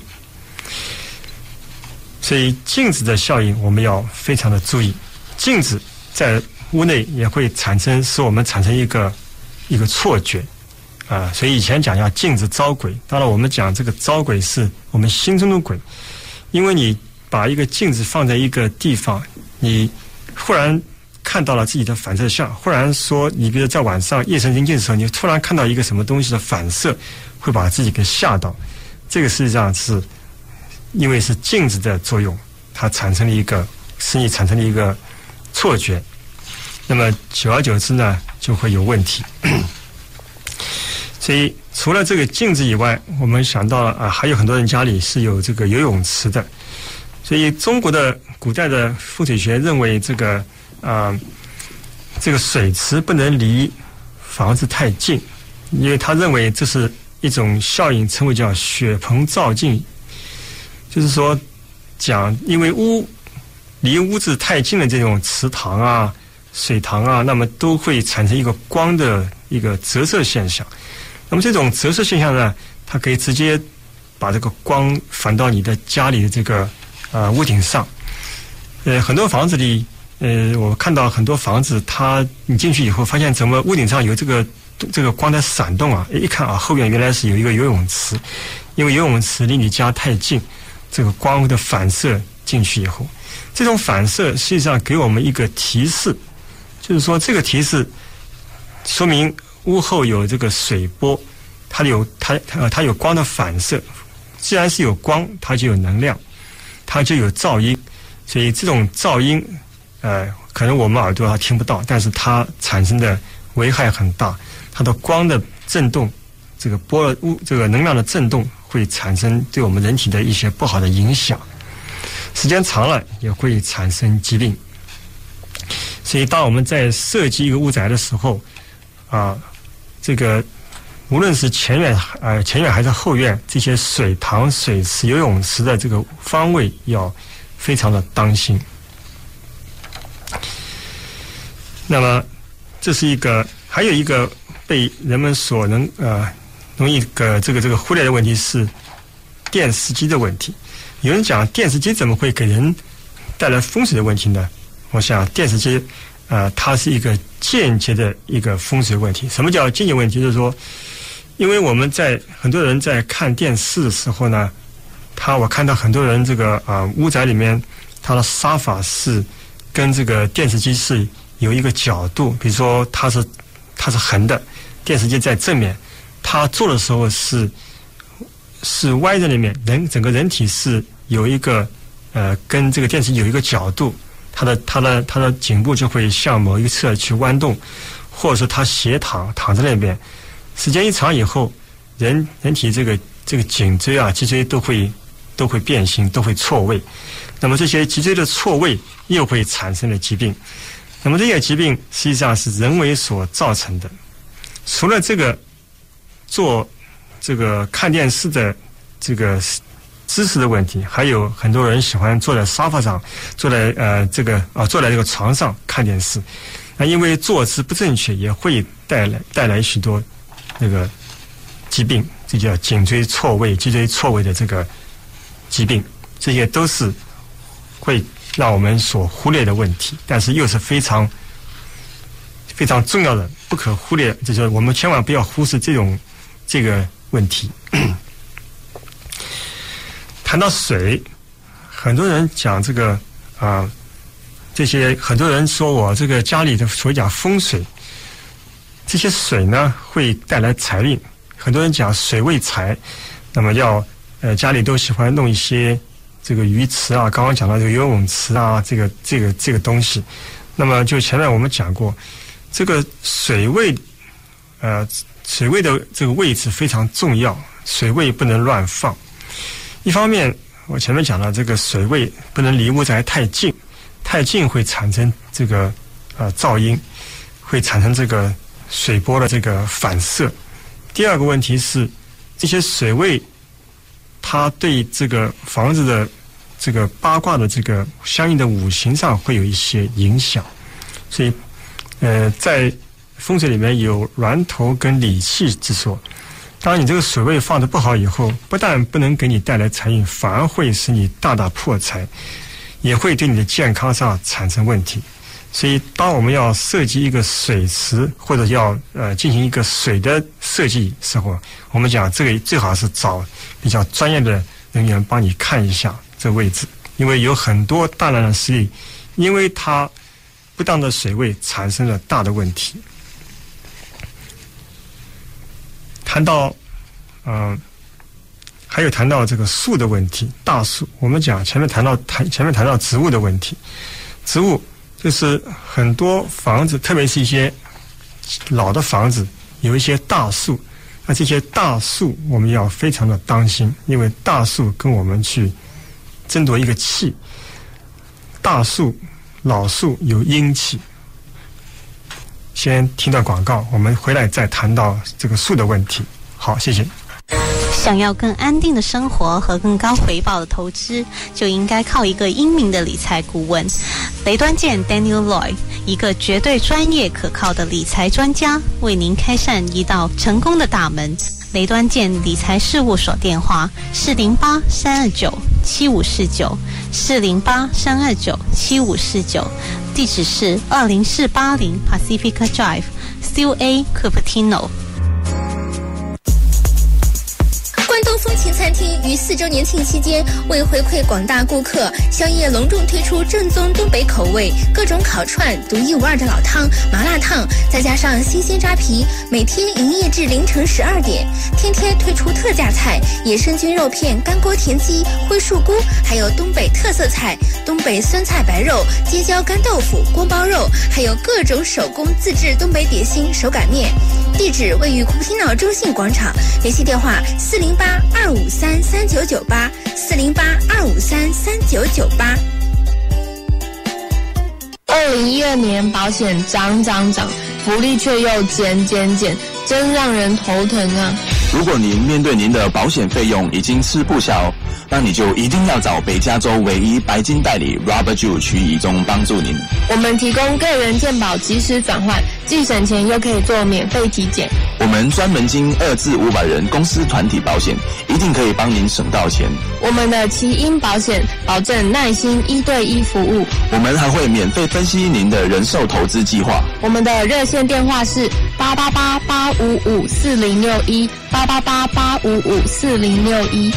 所以镜子的效应我们要非常的注意。镜子在屋内也会产生，使我们产生一个一个错觉啊。所以以前讲要镜子招鬼，当然我们讲这个招鬼是我们心中的鬼，因为你把一个镜子放在一个地方，你忽然看到了自己的反射像，忽然说你比如在晚上夜深人静的时候，你突然看到一个什么东西的反射，会把自己给吓到。这个实际上是因为是镜子的作用，它产生了一个使你产生了一个错觉，那么久而久之呢就会有问题。所以除了这个镜子以外，我们想到了啊，还有很多人家里是有这个游泳池的。所以中国的古代的风水学认为这个啊、呃，这个水池不能离房子太近，因为他认为这是一种效应，称为叫血棚照镜，就是说讲因为屋离屋子太近的这种池塘啊、水塘啊，那么都会产生一个光的一个折射现象。那么这种折射现象呢，它可以直接把这个光反到你的家里的这个呃屋顶上。呃，很多房子里，呃，我看到很多房子，它你进去以后发现怎么屋顶上有这个这个光在闪动啊？一看啊，后面原来是有一个游泳池，因为游泳池离你家太近，这个光的反射进去以后，这种反射实际上给我们一个提示，就是说这个提示说明屋后有这个水波，它有它呃它有光的反射， 既然是有光，它就有能量，它就有噪音，所以这种噪音，呃，可能我们耳朵它听不到，但是它产生的危害很大。它的光的震动，这个波物这个能量的震动会产生对我们人体的一些不好的影响，时间长了也会产生疾病。所以当我们在设计一个屋宅的时候，啊，这个无论是前院呃前院还是后院，这些水塘、水池、游泳池的这个方位要非常的当心。那么这是一个，还有一个被人们所能呃容易个这个这个忽略的问题是电视机的问题。有人讲电视机怎么会给人带来风水的问题呢？我想电视机呃它是一个间接的一个风水问题。什么叫间接问题？就是说，因为我们在很多人在看电视的时候呢，他我看到很多人这个啊、呃、屋宅里面他的沙发是跟这个电视机是有一个角度，比如说它是它是横的，电视机在正面，他坐的时候是是歪在那面，人整个人体是有一个呃跟这个电视机有一个角度，他的他的他的颈部就会向某一个侧去弯动，或者说他斜躺躺在那边，时间一长以后，人人体这个这个颈椎啊、脊椎都会都会变形，都会错位。那么这些脊椎的错位又会产生了疾病。那么这些疾病实际上是人为所造成的。除了这个做这个看电视的这个姿势的问题，还有很多人喜欢坐在沙发上，坐在呃这个啊坐在这个床上看电视。那因为坐姿不正确，也会带来带来许多那个疾病，这叫颈椎错位、脊椎错位的这个疾病，这些都是会让我们所忽略的问题，但是又是非常非常重要的、不可忽略，就是我们千万不要忽视这种这个问题。谈到水，很多人讲这个啊、呃，这些很多人说我这个家里的所讲风水，这些水呢会带来财运，很多人讲水为财，那么要呃家里都喜欢弄一些这个鱼池啊，刚刚讲到这个游泳池啊，这个这个这个东西。那么就前面我们讲过，这个水位，呃，水位的这个位置非常重要，水位不能乱放。一方面，我前面讲到这个水位不能离屋宅太近，太近会产生这个呃噪音，会产生这个水波的这个反射。第二个问题是，这些水位它对这个房子的这个八卦的这个相应的五行上会有一些影响，所以呃，在风水里面有峦头跟理气之说。当你这个水位放得不好以后，不但不能给你带来财运，反而会使你大大破财，也会对你的健康上产生问题。所以当我们要设计一个水池，或者要呃进行一个水的设计时候，我们讲这个最好是找比较专业的人员帮你看一下这个位置，因为有很多大量的实例，因为它不当的水位产生了大的问题。谈到嗯、呃，还有谈到这个树的问题，大树，我们讲前面谈到谈前面谈到植物的问题，植物就是很多房子，特别是一些老的房子，有一些大树，那这些大树我们要非常的当心，因为大树跟我们去争夺一个气，大树、老树有阴气。先听到广告，我们回来再谈到这个树的问题。好，谢谢。 想要更安定的生活和更高回报的投资，就应该靠一个英明的理财顾问。雷端健 Daniel Lloyd， 一个绝对专业可靠的理财专家，为您开善一道成功的大门。雷端健理财事务所电话：四零八三二九七五四九，四零八三二九七五四九。地址是二零四八零 Pacific Drive， C U A Cupertino。 关东风情餐厅于四周年庆期间，为回馈广大顾客，宵夜隆重推出正宗东北口味，各种烤串、独一无二的老汤、麻辣烫，再加上新鲜扎皮，每天营业至凌晨十二点。天天推出特价菜，野生菌肉片、干锅田鸡、灰树菇，还有东北特色菜，东北酸菜白肉、街椒干豆腐、锅包肉，还有各种手工自制东北点心、手擀面。地址位于古平脑中信广场，联系电话四零八二五三三九九八四零八二五三三九九八。 二零一二年保险涨涨涨，福利却又减减减，真让人头疼啊！ 如果您面对您的保险费用已经吃不消，那你就一定要找北加州唯一白金代理 Robert Jew 徐以中帮助您。 我们提供个人健保及时转换，既省钱又可以做免费体检。 我们专门经二至五百人公司团体保险，一定可以帮您省到钱。 我们的奇英保险保证耐心一对一服务， 我们还会免费分析您的人寿投资计划。 我们的热线电话是八八八八五五四零六一八八八八五五四零六一。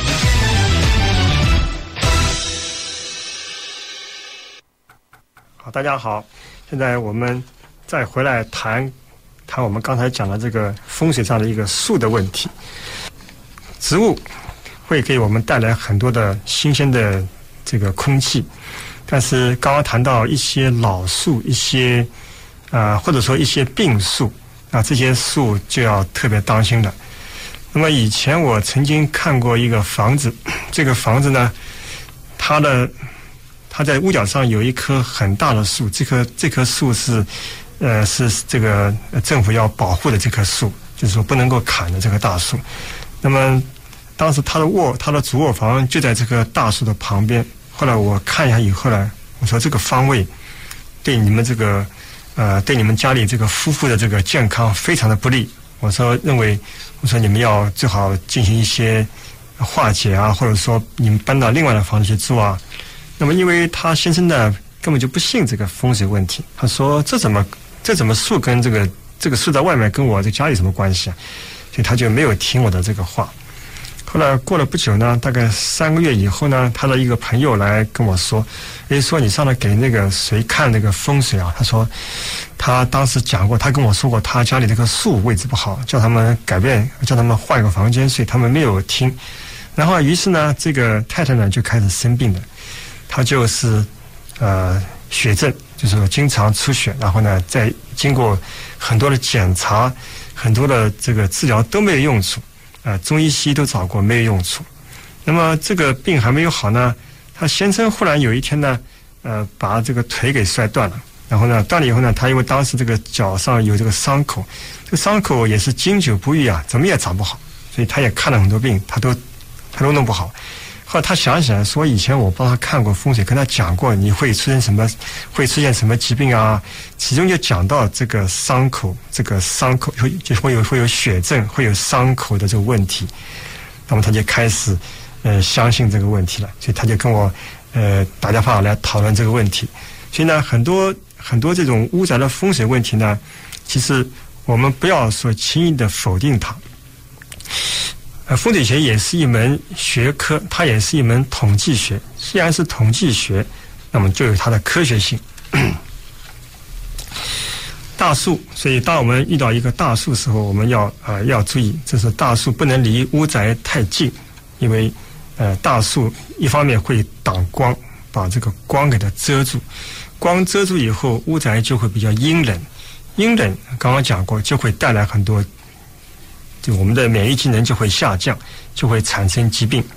好，大家好，现在我们再回来谈谈我们刚才讲的这个风水上的一个树的问题。植物会给我们带来很多的新鲜的这个空气，但是刚刚谈到一些老树，一些啊、呃、或者说一些病树，那这些树就要特别当心了。那么以前我曾经看过一个房子，这个房子呢，它的它在屋角上有一棵很大的树，这棵这棵树是呃是这个政府要保护的这棵树，就是说不能够砍的这棵大树。那么当时他的卧他的主卧房就在这棵大树的旁边。后来我看一下以后呢，我说这个方位对你们这个呃对你们家里这个夫妇的这个健康非常的不利。我说认为我说你们要最好进行一些化解啊，或者说你们搬到另外的房子去住啊。那么因为他先生呢根本就不信这个风水问题，他说这怎么这怎么树跟这个这个树在外面跟我这家里什么关系啊？所以他就没有听我的这个话。后来过了不久呢，大概三个月以后呢，他的一个朋友来跟我说，诶，说你上来给那个谁看那个风水啊？他说他当时讲过，他跟我说过他家里这个树位置不好，叫他们改变，叫他们换一个房间，所以他们没有听。然后于是呢，这个太太呢就开始生病了，她就是呃血症，就是说经常出血，然后呢再经过很多的检查，很多的这个治疗都没有用处。呃，中医西医都找过，没有用处。那么这个病还没有好呢，他先生忽然有一天呢，呃，把这个腿给摔断了。然后呢，断了以后呢，他因为当时这个脚上有这个伤口，这个伤口也是经久不愈啊，怎么也长不好，所以他也看了很多病，他都他都弄不好。后来他想起来说，以前我帮他看过风水，跟他讲过你会出现什么，会出现什么疾病啊，其中就讲到这个伤口，这个伤口会就会有会有血症，会有伤口的这个问题。那么他就开始呃相信这个问题了，所以他就跟我呃打电话来讨论这个问题。所以呢，很多很多这种屋宅的风水问题呢，其实我们不要说轻易的否定它。呃，风水学也是一门学科，它也是一门统计学。既然是统计学，那么就有它的科学性。大树，所以当我们遇到一个大树的时候，我们要呃要注意，这是大树不能离屋宅太近，因为呃大树一方面会挡光，把这个光给它遮住，光遮住以后，屋宅就会比较阴冷，阴冷刚刚讲过，就会带来很多。就我们的免疫机能就会下降，就会产生疾病。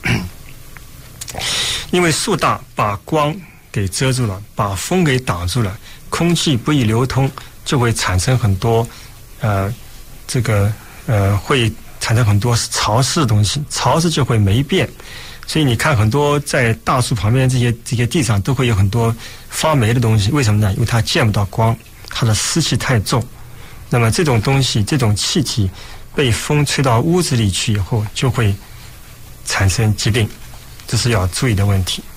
因为树大把光给遮住了，把风给挡住了，空气不易流通，就会产生很多呃这个呃会产生很多潮湿的东西，潮湿就会霉变。所以你看很多在大树旁边这些这些地上都会有很多发霉的东西，为什么呢？因为它见不到光，它的湿气太重。那么这种东西，这种气体被风吹到屋子里去以后，就会产生疾病，这是要注意的问题。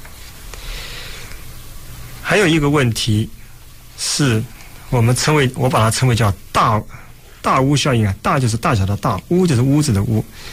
还有一个问题是我们称为，我把它称为叫大大屋效应啊，大就是大小的大，屋就是屋子的屋。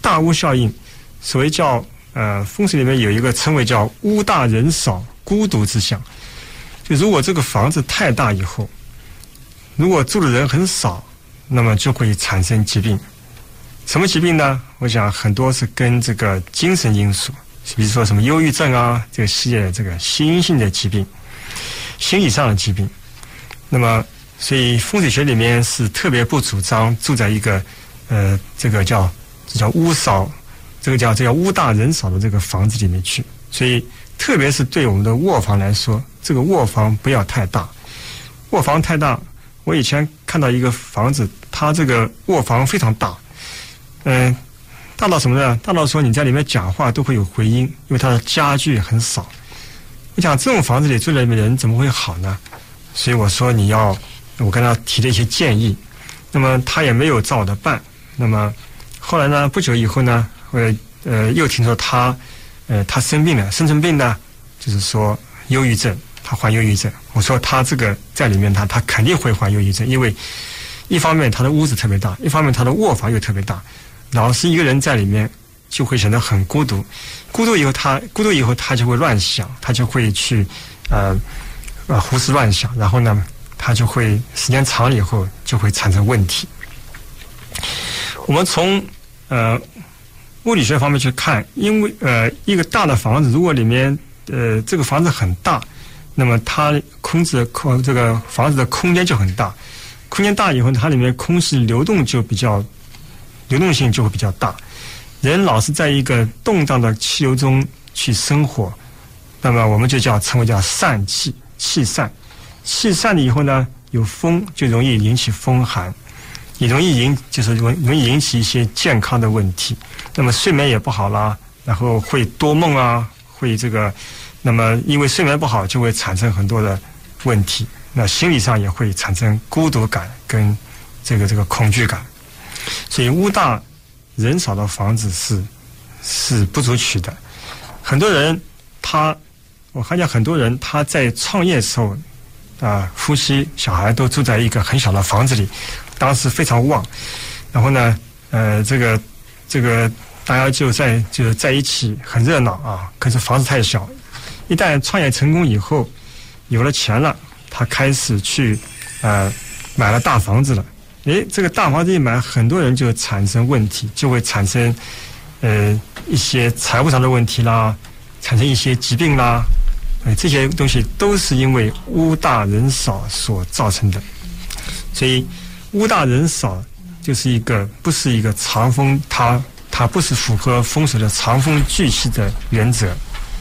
大屋效应，所谓叫呃风水里面有一个称谓叫屋大人少孤独之象。就如果这个房子太大以后，如果住的人很少，那么就会产生疾病。什么疾病呢？我想很多是跟这个精神因素，比如说什么忧郁症啊，这个系列这个心因性的疾病，心理上的疾病。那么所以风水学里面是特别不主张住在一个呃这个叫这叫屋少，这个叫这叫屋大人少的这个房子里面去。所以特别是对我们的卧房来说，这个卧房不要太大。卧房太大，我以前看到一个房子，它这个卧房非常大，嗯、呃，大到什么呢？大到说你在里面讲话都会有回音，因为它的家具很少。我想这种房子里住的人怎么会好呢？所以我说你要，我跟他提了一些建议，那么他也没有照我的办。那么后来呢，不久以后呢，我呃又听说他呃他生病了，生成病呢，就是说忧郁症，他患忧郁症。我说他这个在里面他他肯定会患忧郁症，因为一方面他的屋子特别大，一方面他的卧房又特别大，老是一个人在里面就会显得很孤独，孤独以后他孤独以后他就会乱想，他就会去呃呃胡思乱想，然后呢他就会时间长了以后就会产生问题。我们从呃物理学方面去看，因为呃一个大的房子，如果里面呃这个房子很大，那么它空置的空这个房子的空间就很大，空间大以后它里面空气流动就比较流动性就会比较大。人老是在一个动荡的气流中去生活，那么我们就叫称为叫散气，气散。气散了以后呢，有风就容易引起风寒，也容易引就是容容易引起一些健康的问题。那么睡眠也不好啦，然后会多梦啊，会这个，那么因为睡眠不好就会产生很多的问题。那心理上也会产生孤独感跟这个这个恐惧感。所以屋大人少的房子是是不足取的。很多人他，我看见很多人他在创业的时候啊，夫妻小孩都住在一个很小的房子里，当时非常旺。然后呢，呃，这个这个大家就在就在一起很热闹啊。可是房子太小，一旦创业成功以后，有了钱了，他开始去呃买了大房子了。诶，这个大房子一买，很多人就产生问题，就会产生呃一些财务上的问题啦，产生一些疾病啦。呃，这些东西都是因为屋大人少所造成的。所以屋大人少就是一个不是一个长风，它它不是符合风水的长风聚气的原则。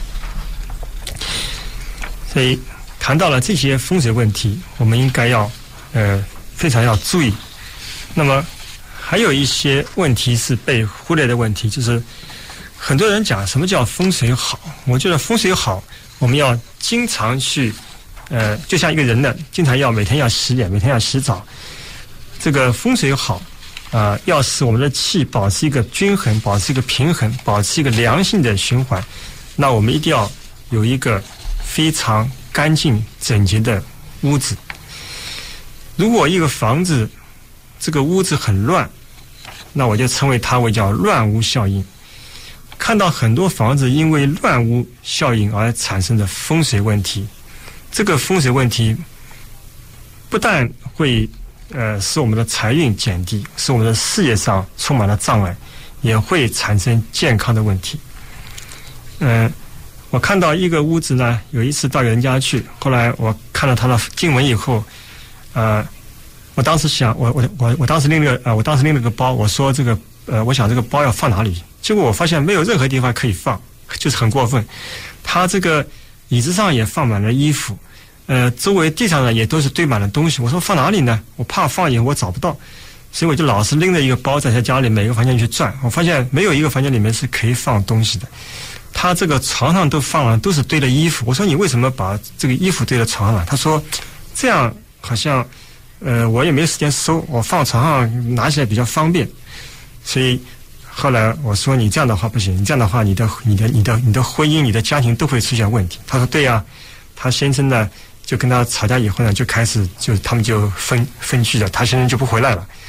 所以谈到了这些风水问题，我们应该要呃非常要注意。那么还有一些问题是被忽略的问题，就是很多人讲什么叫风水好？我觉得风水好，我们要经常去，呃，就像一个人呢，经常要每天要洗脸，每天要洗澡。这个风水好，啊、呃，要使我们的气保持一个均衡，保持一个平衡，保持一个良性的循环，那我们一定要有一个非常干净整洁的屋子。如果一个房子这个屋子很乱，那我就称为它为叫乱屋效应。看到很多房子因为乱屋效应而产生的风水问题，这个风水问题不但会呃使我们的财运减低，使我们的事业上充满了障碍，也会产生健康的问题。嗯、呃，我看到一个屋子呢，有一次到人家去，后来我看了他的经文以后，呃，我当时想，我我我我当时拎了呃，我当时拎了个包，我说这个呃，我想这个包要放哪里？结果我发现没有任何地方可以放，就是很过分。他这个椅子上也放满了衣服，呃，周围地上呢也都是堆满了东西。我说放哪里呢？我怕放以后我找不到，所以我就老是拎着一个包在家里每个房间去转。我发现没有一个房间里面是可以放东西的。他这个床上都放了，都是堆了衣服。我说你为什么把这个衣服堆在床上？他说这样好像呃我也没时间收，我放床上拿起来比较方便。所以后来我说你这样的话不行，你这样的话你的你的你的你的婚姻你的家庭都会出现问题。他说对呀、啊，他先生呢就跟他吵架以后呢就开始就他们就分分居了，他先生就不回来了。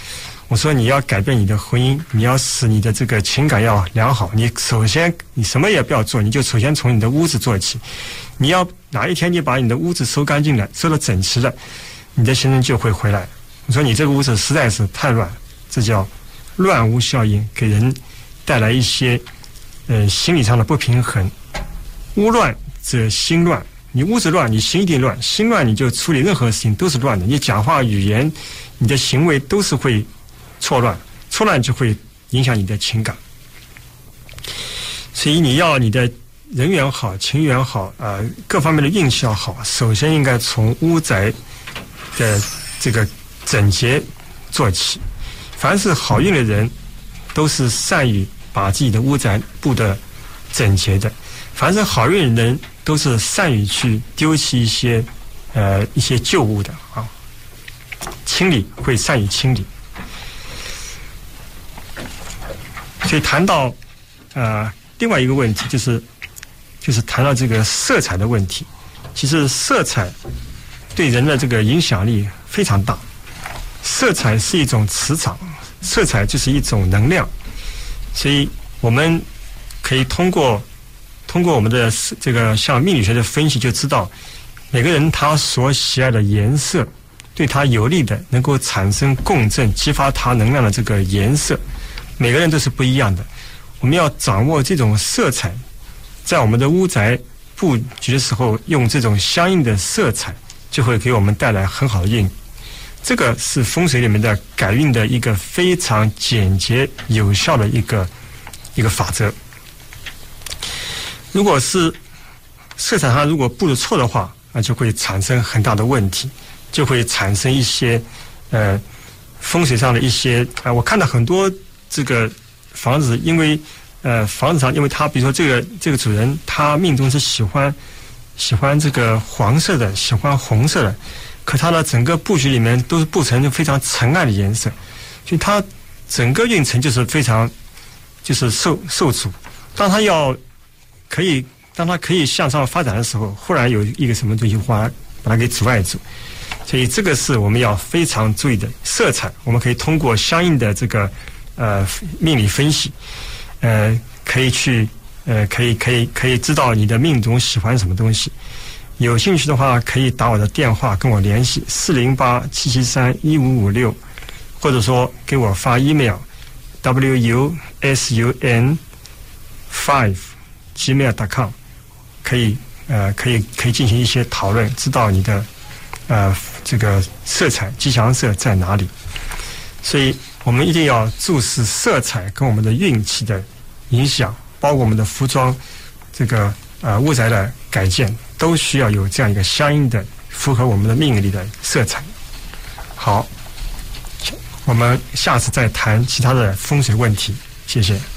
我说你要改变你的婚姻，你要使你的这个情感要良好，你首先你什么也不要做，你就首先从你的屋子做起。你要哪一天你把你的屋子收干净了，收得整齐了，你的先生就会回来。我说你这个屋子实在是太乱，这叫乱屋效应，给人带来一些呃心理上的不平衡。屋乱则心乱，你屋子乱，你心一定乱，心乱你就处理任何事情都是乱的，你讲话语言你的行为都是会错乱，错乱就会影响你的情感。所以你要你的人缘好，情缘好，呃，各方面的运气要好，首先应该从屋宅的这个整洁做起。凡是好运的人，都是善于把自己的屋宅布得整洁的。凡是好运的人，都是善于去丢弃一些呃一些旧物的啊，清理会善于清理。所以谈到呃另外一个问题，就是就是谈到这个色彩的问题。其实色彩对人的这个影响力非常大。色彩是一种磁场，色彩就是一种能量，所以我们可以通过通过我们的这个像命理学的分析，就知道每个人他所喜爱的颜色，对他有利的，能够产生共振、激发他能量的这个颜色，每个人都是不一样的。我们要掌握这种色彩，在我们的屋宅布局的时候，用这种相应的色彩，就会给我们带来很好的运。这个是风水里面的改运的一个非常简洁有效的一个一个法则。如果是色彩上如果布的错的话，那就会产生很大的问题，就会产生一些呃风水上的一些啊、呃，我看到很多这个房子，因为呃房子上，因为他比如说这个这个主人他命中是喜欢喜欢这个黄色的，喜欢红色的。可它的整个布局里面都是布成非常沉暗的颜色，所以它整个运程就是非常就是受受阻。当它要可以当它可以向上发展的时候，忽然有一个什么东西把把它给阻碍住。所以这个是我们要非常注意的。色彩我们可以通过相应的这个呃命理分析，呃可以去呃可以可以可以知道你的命中喜欢什么东西。有兴趣的话，可以打我的电话跟我联系四零八七七三一五五六，或者说给我发 email w u s u n five gmail dot com， 可以呃可以可以进行一些讨论，知道你的呃这个色彩吉祥色在哪里。所以我们一定要注视色彩跟我们的运气的影响，包括我们的服装这个呃屋宅的改建，都需要有这样一个相应的符合我们的命理的色彩。好，我们下次再谈其他的风水问题，谢谢。